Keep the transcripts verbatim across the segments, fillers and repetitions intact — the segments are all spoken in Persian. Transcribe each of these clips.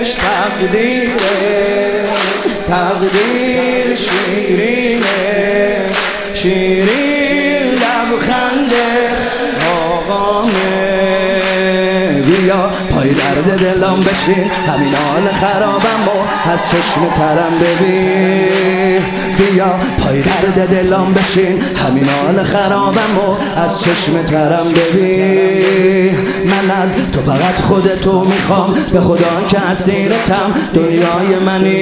عشق تقدیره، تقدیر شیرینه، شیرین لبخنده آقامه. بیا پای درد دلم بشین، همین حال خرابم و از چشم ترم ببین. بیا پای درد دلم بشین، همین حال خرابم و از چشم ترم ببین. من از تو فقط خودتو میخوام، به خدا که اسیرتم، دنیای منی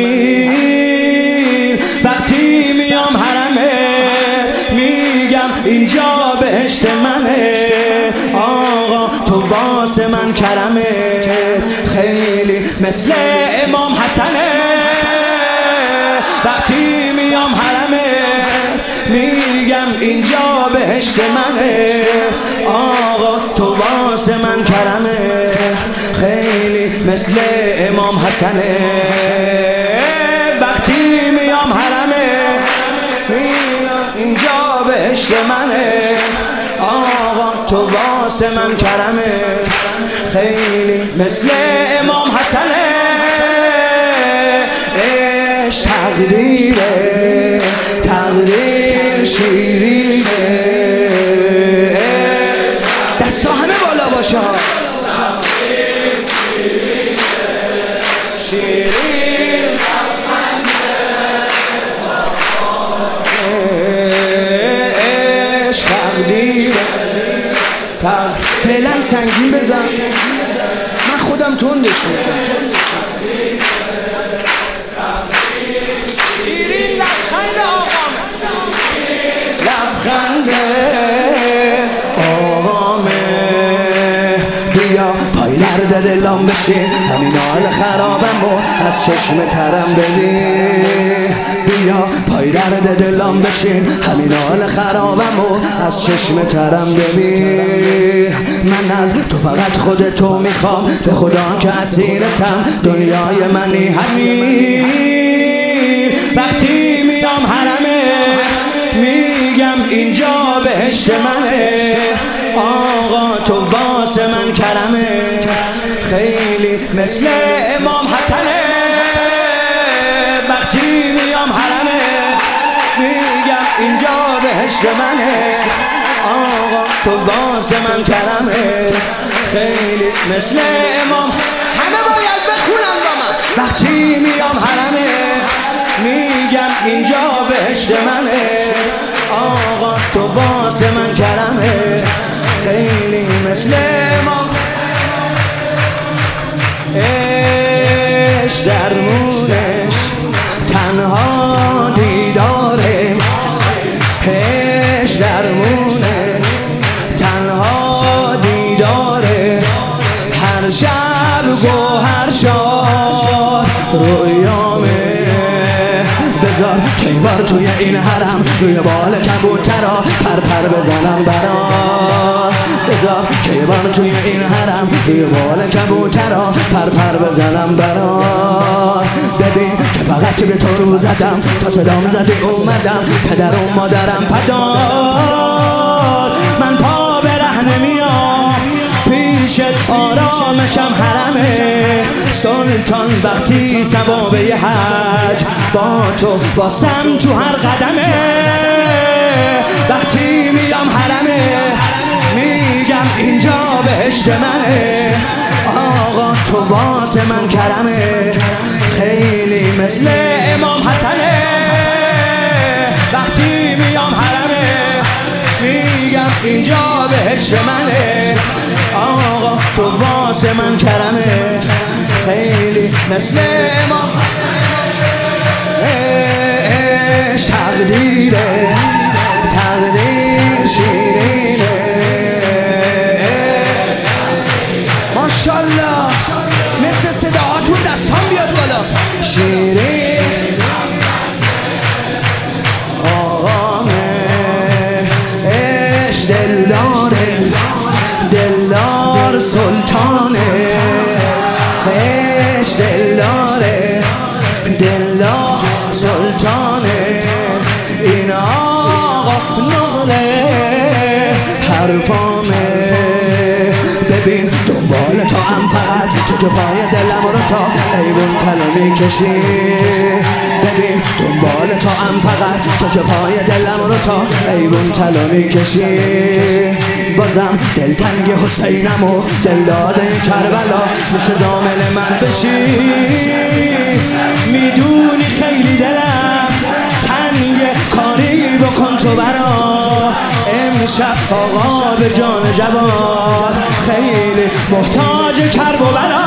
همین. وقتی میام حرمه میگم اینجا بهشت منه، آقا تو واسه من کرمه، خیلی مثل امام حسنه. وقتی میام حرمه میگم اینجا بهشت منه، آقا تو واسه من کرمه، خیلی مثل امام حسنه. وقتی میام حرمه میگم اینجا بهشت منه، آقا تو واسه من کرمه، خیلی مثل امام حسنه. عشق تقدیره، تقدیر شیرینه. دستا همه بالا باشه، شیرین عشق تقدیره. فعلا سنگین بزن، من خودم تندش میکنم. شیرین لبخنده آقام، لبخنده آقامه. بیا پای درد دلم بشین، همین حال خرابم و از چشم ترم ببین. بیا پای درد دلم بشین، همین حال خرابم و از چشم ترم ببین. من از تو فقط خودتو میخوام، به خدا که اسیرتم، دنیای منی همین. وقتی میام حرمه میگم اینجا بهشت منه، آقا تو واسه من کرمه، خیلی مثل امام حسنه. وقتی میام حرمه میگم اینجا بهشت منه، آقا تو واسه من کرمه، خیلی مثل امام. همه باید بخونن با من. وقتی میام حرمه میگم اینجا بهشت منه، آقا تو واسه من کرمه، خیلی مثل امام. عشق درمونش تنها دیداره، عشق درمونش تنها دیداره. هر شب گوهر شاد رویامه. بذار کیبار توی این حرم، روی بال کبوترا پر پر بزنم برات. بذار کیبار توی این حرم، روی بال کبوترا پر پر بزنم برات. ببین که فقط به تو رو زدم، تا صدام زدی اومدم، پدر و مادرم فدار. من پا به ره نمیام پیشت، آرامشم حرمه. سلطان وقتی ثواب یه حج با تو باسم تو هر قدمه. وقتی میام حرمه میگم اینجا بهشت منه، آقا تو واسه من کرمه، خیلی مثل امام حسنه. وقتی میام حرمه میگم اینجا بهشت منه، آقا تو واسه من کرمه، خیلی مثل امام. عشق تقدیره، تقدیر شیرینه. ماشالله مثل صداهاتون دستان بیاد بالا. شیرین آقامه. عشق دلداره، دلدار سلطانه. عشق دلداره، دلدار سلطانه. این آقا نقله حرفامه. ببین دنبال تو هم فقط تو که پای دلم رو تا ایوون تلو میکشی. ببین دنبال تو هم فقط تو که پای دلم رو تا ایوون تلو میکشی. بازم دلتنگ حسینم و دل داده کربلا میشه ضامن من بشی. میدونی خیلی دلم تنگ، کاری بکن تو برا امشب آقا به جان جوان خیلی محتاج کرب و بلا.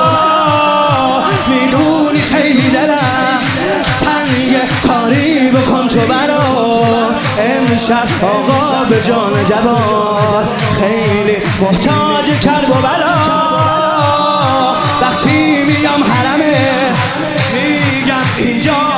میدونی خیلی دلم تنگ، کاری بکن تو برا امشب آقا به جان جوان خیلی محتاج کرب و بلا. وقتی میام حرمه میگم اینجا